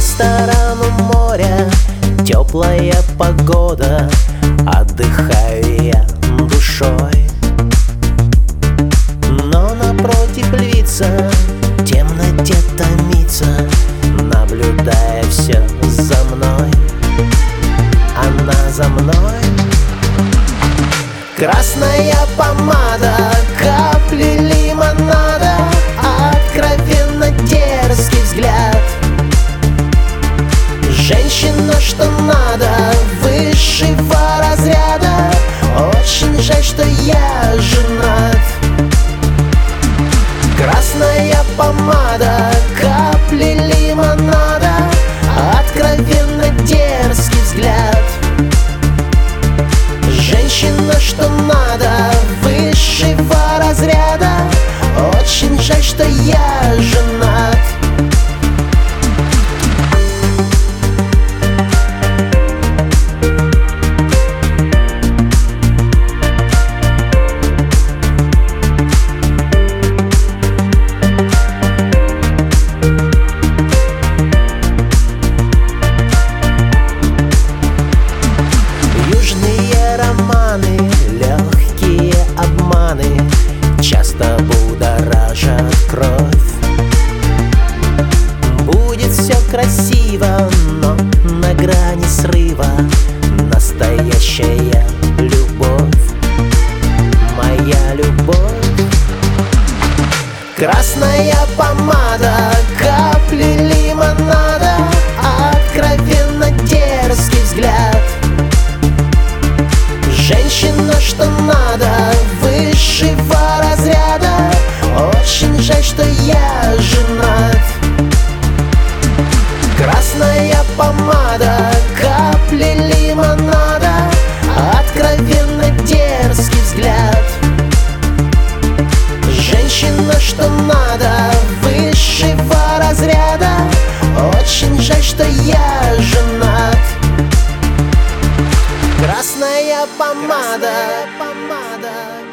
Ресторан у моря, теплая погода, отдыхаю я душой. Но напротив львица в темноте томится, наблюдая все за мной. Она за мной. Красная помада, капли лимонада, откровенно дерзкий взгляд. Женщина, что надо, высшего разряда. Очень жаль, что я женат. Красная помада, капли лимонада, откровенно дерзкий взгляд. Женщина, что надо, высшего разряда. Очень жаль, что я женат. Легкие обманы часто будоражат кровь. Будет все красиво, но на грани срыва настоящая любовь, моя любовь. Красная помада, капли лимонада, откровенно дерзкий взгляд. Женщина, что надо, высшего разряда. Очень жаль, что я женат. Красная помада, капли лимонада, откровенно дерзкий взгляд. Женщина, что надо, высшего разряда. Очень жаль, что я женат. Красная помада,